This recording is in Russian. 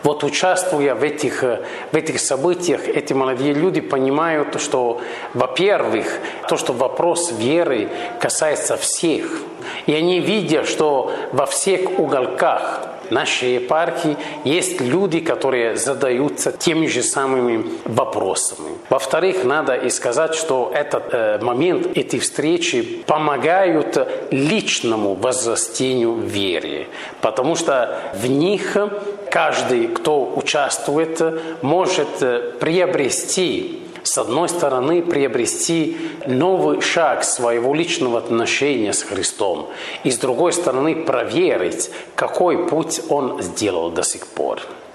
Вот участвуя в этих событиях, эти молодые люди понимают, что, во-первых, то, что вопрос веры касается всех. И они видят, что во всех уголках нашей епархии есть люди, которые задаются теми же самыми вопросами. Во-вторых, надо и сказать, что этот момент, эти встречи помогают личному возрастению в вере, потому что в них каждый, кто участвует, может приобрести, с одной стороны, приобрести новый шаг своего личного отношения с Христом, и с другой стороны, проверить, какой путь он сделал до сих пор.